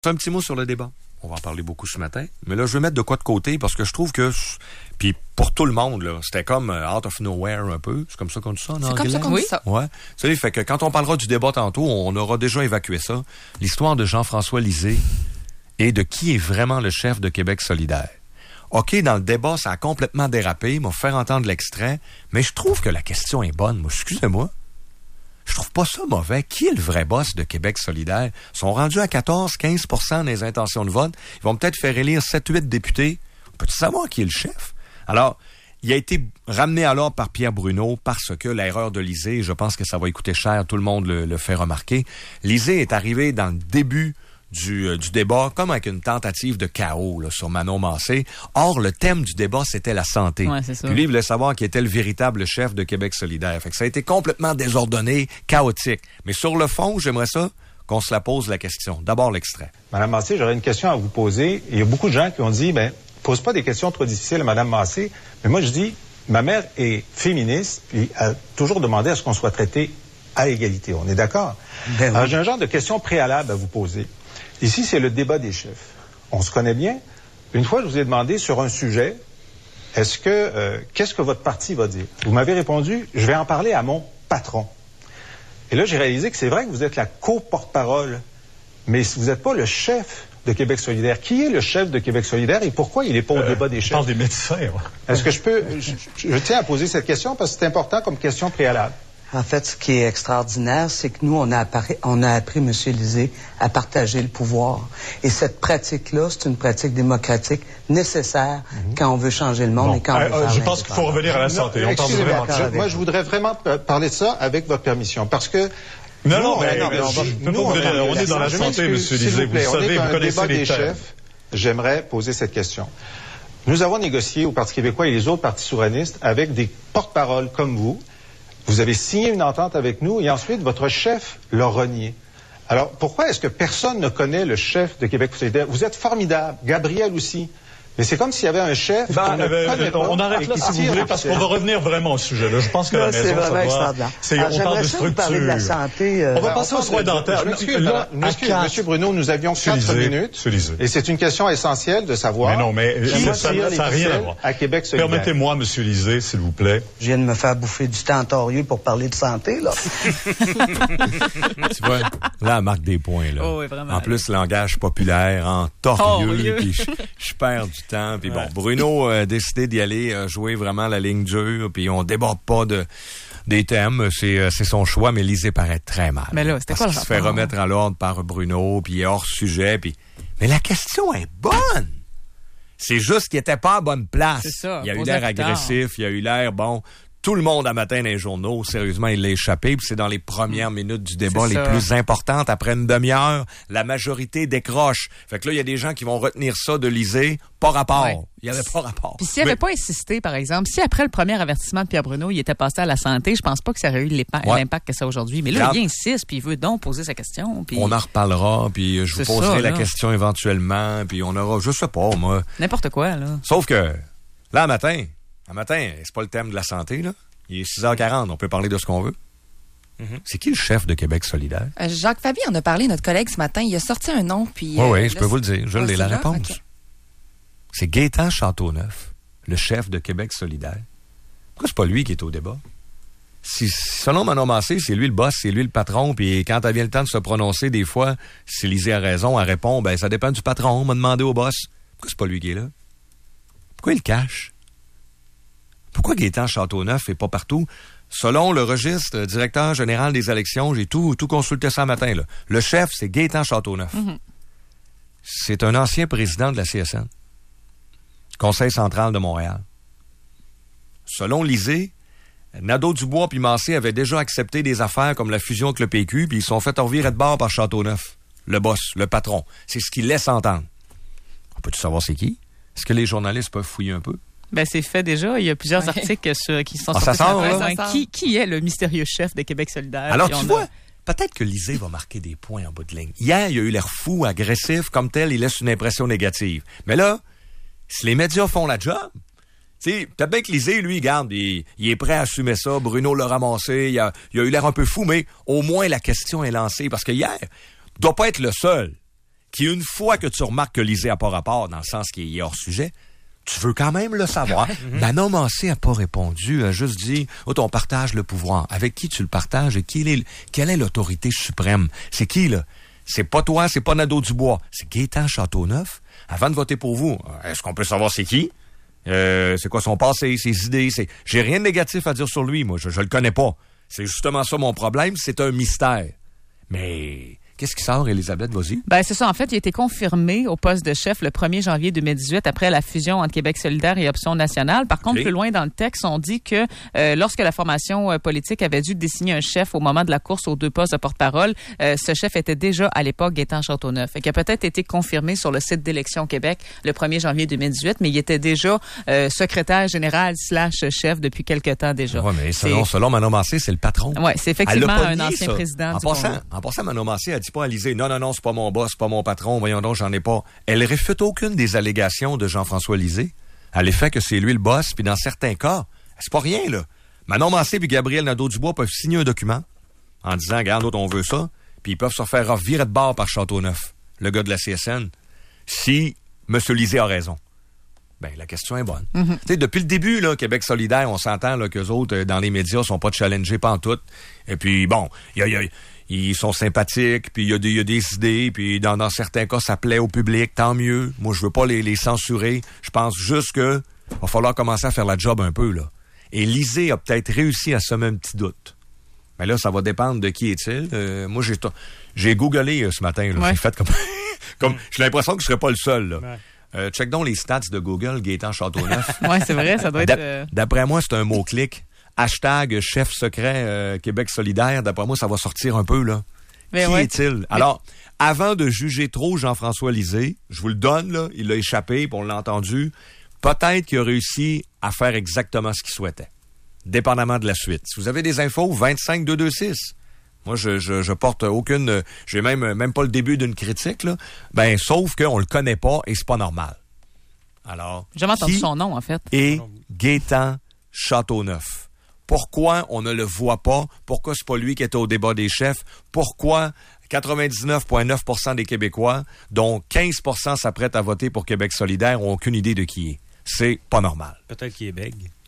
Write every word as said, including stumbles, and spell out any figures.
Un petit mot sur le débat. On va en parler beaucoup ce matin. Mais là, je veux mettre de quoi de côté parce que je trouve que... Puis pour tout le monde, là, c'était comme out of nowhere un peu. C'est comme ça qu'on dit ça en anglais? C'est comme ça qu'on dit ça. Ouais. Tu sais, fait que quand on parlera du débat tantôt, on aura déjà évacué ça. L'histoire de Jean-François Lisée et de qui est vraiment le chef de Québec solidaire. OK, dans le débat, ça a complètement dérapé. Il m'a fait entendre l'extrait. Mais je trouve que la question est bonne. Moi, excusez-moi. Je trouve pas ça mauvais. Qui est le vrai boss de Québec solidaire? Ils sont rendus à quatorze à quinze pour cent des intentions de vote. Ils vont peut-être faire élire sept huit députés. On peut-tu savoir qui est le chef? Alors, il a été ramené à l'ordre par Pierre Bruno parce que l'erreur de Lisée, je pense que ça va coûter cher, tout le monde le, le fait remarquer. Lisée est arrivé dans le début du, euh, du débat comme avec une tentative de chaos là, sur Manon Massé. Or, le thème du débat, c'était la santé. Ouais, c'est ça. Puis lui, il voulait savoir qui était le véritable chef de Québec solidaire. Fait que ça a été complètement désordonné, chaotique. Mais sur le fond, j'aimerais ça qu'on se la pose la question. D'abord, l'extrait. Madame Massé, j'aurais une question à vous poser. Il y a beaucoup de gens qui ont dit, ben, pose pas des questions trop difficiles à Madame Massé. Mais moi, je dis, ma mère est féministe, puis a toujours demandé à ce qu'on soit traité à égalité. On est d'accord? Ben oui. Alors, j'ai un genre de question préalable à vous poser. Ici, c'est le débat des chefs. On se connaît bien. Une fois, je vous ai demandé sur un sujet, est-ce que, euh, qu'est-ce que votre parti va dire? Vous m'avez répondu, je vais en parler à mon patron. Et là, j'ai réalisé que c'est vrai que vous êtes la co-porte-parole, mais vous n'êtes pas le chef de Québec solidaire. Qui est le chef de Québec solidaire et pourquoi il n'est pas au euh, débat des chefs? Je parle des médecins. Ouais. Est-ce que je peux... Je, je tiens à poser cette question parce que c'est important comme question préalable. En fait, ce qui est extraordinaire, c'est que nous, on a, appris, on a appris, M. Lisée, à partager le pouvoir. Et cette pratique-là, c'est une pratique démocratique nécessaire mm-hmm. quand on veut changer le monde bon. et quand on euh, veut faire Je pense qu'il faut revenir à la santé. Non, on parle vraiment je, moi, je voudrais vraiment parler de ça avec votre permission. Parce que... Non, nous, non, mais, non, mais on, on, nous, on, est, on est dans la santé, M. Lisée. Vous, vous savez, vous connaissez les chefs. J'aimerais poser cette question. Nous avons négocié au Parti québécois et les autres partis souverainistes avec des porte-paroles comme vous. Vous avez signé une entente avec nous et ensuite votre chef l'a renié. Alors, pourquoi est-ce que personne ne connaît le chef de Québec solidaire? Vous êtes formidable, Gabriel aussi. Mais c'est comme s'il y avait un chef ben, qu'on ne euh, connaît on pas. arrête là si vous voulez, parce qu'on va revenir vraiment au sujet. Là. Je pense que là, la maison, ça doit... C'est, Alors, on parle de structure. Parler de la santé, euh... On va passer aux soins dentaires. Monsieur Bruno, nous avions quatre minutes. Et c'est une question essentielle de savoir... Mais non, mais qui ça, ça, ça a rien à voir. À Québec solidaire. Permettez-moi, M. Lisée, s'il vous plaît. Je viens de me faire bouffer du temps torieux pour parler de santé, là. Tu vois, là, elle marque des points, là. Oh, oui, vraiment. En plus, langage populaire, en torieux, puis je, je perds du temps, puis bon... Bruno a décidé d'y aller euh, jouer vraiment la ligne dure, puis on déborde pas de des thèmes, c'est euh, c'est son choix, mais Lisée paraît très mal. Mais là, c'était quoi le rapport? Il se fait remettre en l'ordre par Bruno, puis il est hors sujet, puis mais la question est bonne. C'est juste qu'il était pas à bonne place. C'est ça. Il a eu l'air agressif, il a eu l'air bon. Tout le monde à matin dans les journaux, sérieusement, il l'a échappé. Puis c'est dans les premières minutes du débat les plus importantes. Après une demi-heure, la majorité décroche. Fait que là, il y a des gens qui vont retenir ça de Lisée. Pas rapport. Ouais. Il y avait pas rapport. Puis s'il n'avait pas insisté, par exemple, si après le premier avertissement de Pierre Bruno, il était passé à la santé, je pense pas que ça aurait eu l'impact ouais. que ça a aujourd'hui. Mais là, Regarde, il insiste, puis il veut donc poser sa question. Puis... On en reparlera, puis je vous poserai ça, la là. question éventuellement, puis on aura, je sais pas, moi. N'importe quoi, là. Sauf que, là, à matin... Un matin, c'est pas le thème de la santé, là. Il est six heures quarante, on peut parler de ce qu'on veut. Mm-hmm. C'est qui le chef de Québec solidaire? Euh, Jacques Fabi en a parlé, notre collègue, ce matin. Il a sorti un nom, puis... Oui, euh, oui, je peux vous le dire. Je l'ai la là? réponse. Okay. C'est Gaétan Châteauneuf, le chef de Québec solidaire. Pourquoi c'est pas lui qui est au débat? Si, selon Manon Massé, c'est lui le boss, c'est lui le patron, puis quand elle vient le temps de se prononcer, des fois, si Lisée a raison, elle répond, ben ça dépend du patron, on m'a demandé au boss. Pourquoi c'est pas lui qui est là? Pourquoi il le cache? Pourquoi Gaétan Châteauneuf n'est pas partout? Selon le registre directeur général des élections, j'ai tout, tout consulté ça matin. Là. Le chef, c'est Gaétan Châteauneuf. Mm-hmm. C'est un ancien président de la C S N, Conseil central de Montréal. Selon Lisée, Nadeau-Dubois puis Massé avaient déjà accepté des affaires comme la fusion avec le P Q, puis ils sont fait revirer de bord par Châteauneuf, le boss, le patron. C'est ce qu'il laisse entendre. On peut-tu savoir c'est qui? Est-ce que les journalistes peuvent fouiller un peu? Ben c'est fait déjà. Il y a plusieurs ouais. articles sur, qui sont ah, sortis. Ça sort, sur là? Ça qui, qui est le mystérieux chef de Québec solidaire? Alors, tu a... vois, peut-être que Lisée va marquer des points en bout de ligne. Hier, il a eu l'air fou, agressif, comme tel, il laisse une impression négative. Mais là, si les médias font la job, tu sais, peut-être bien que Lisée, lui, garde, il, il est prêt à assumer ça. Bruno l'a ramassé, il a, il a eu l'air un peu fou, mais au moins la question est lancée. Parce que hier, il doit pas être le seul qui, une fois que tu remarques que Lisée n'a pas rapport, dans le sens qu'il est hors sujet, tu veux quand même le savoir. Manon Massé n'a pas répondu, a juste dit, oh, on partage le pouvoir. Avec qui tu le partages et qui est, quelle est l'autorité suprême? C'est qui, là? C'est pas toi, c'est pas Nadeau-Dubois, c'est Gaétan Châteauneuf. Avant de voter pour vous, est-ce qu'on peut savoir c'est qui? Euh, c'est quoi son passé, ses idées? C'est... J'ai rien de négatif à dire sur lui, moi, je, je le connais pas. C'est justement ça mon problème, c'est un mystère. Mais... Qu'est-ce qui sort, Elisabeth? Vas-y. Ben, c'est ça. En fait, il a été confirmé au poste de chef le premier janvier deux mille dix-huit après la fusion entre Québec solidaire et Option nationale. Par contre, okay. Plus loin dans le texte, on dit que euh, lorsque la formation euh, politique avait dû désigner un chef au moment de la course aux deux postes de porte-parole, euh, ce chef était déjà à l'époque Gaétan Châteauneuf. Et qui a peut-être été confirmé sur le site d'Élections Québec le premier janvier deux mille dix-huit, mais il était déjà euh, secrétaire général slash chef depuis quelque temps déjà. Oui, mais selon, selon Manon Massé, c'est le patron. Oui, c'est effectivement un ancien ça. président en du passant, En passant, Manon Massé a dit pas à Lisée, non, non, non, c'est pas mon boss, c'est pas mon patron, voyons donc, j'en ai pas. Elle réfute aucune des allégations de Jean-François Lisée à l'effet que c'est lui le boss, puis dans certains cas, c'est pas rien, là. Manon Massé puis Gabriel Nadeau-Dubois peuvent signer un document en disant, regarde, d'autres, on veut ça, puis ils peuvent se faire virer de bord par Châteauneuf, le gars de la C S N, si M. Lisée a raison. Ben, la question est bonne. Mm-hmm. Tu sais, depuis le début, là, Québec solidaire, on s'entend, là, qu'eux autres, dans les médias, sont pas challengés pantoute. Et puis, bon, il y a, y a ils sont sympathiques, puis il y, y a des idées, puis dans, dans certains cas, ça plaît au public, tant mieux. Moi, je veux pas les, les censurer. Je pense juste que va falloir commencer à faire la job un peu, là. Et Lisée a peut-être réussi à semer un petit doute. Mais là, ça va dépendre de qui est-il. Euh, moi, j'ai, j'ai googlé euh, ce matin, là. Ouais. J'ai fait comme... comme j'ai l'impression que je serais pas le seul, là. Ouais. Euh, check donc les stats de Google, Gaétan Châteauneuf. Oui, c'est vrai, ça doit être... Euh... D'après moi, c'est un mot-clic. Hashtag chef secret euh, Québec solidaire, d'après moi, ça va sortir un peu, là. Mais Qui ouais. est-il? Alors, avant de juger trop Jean-François Lisée, je vous le donne, là, il a échappé, puis on l'a entendu, peut-être qu'il a réussi à faire exactement ce qu'il souhaitait, dépendamment de la suite. Si vous avez des infos, vingt-cinq deux deux six. Moi, je, je, je porte aucune... J'ai même, même pas le début d'une critique, là. Ben, sauf qu'on le connaît pas et c'est pas normal. Alors... J'ai jamais entendu son nom, en fait. Et Gaétan Châteauneuf. Pourquoi on ne le voit pas? Pourquoi c'est pas lui qui était au débat des chefs? Pourquoi quatre-vingt-dix-neuf virgule neuf pour cent des Québécois, dont quinze pour cent s'apprêtent à voter pour Québec solidaire, ont aucune idée de qui il est? C'est pas normal. Peut-être qu'il est bègue.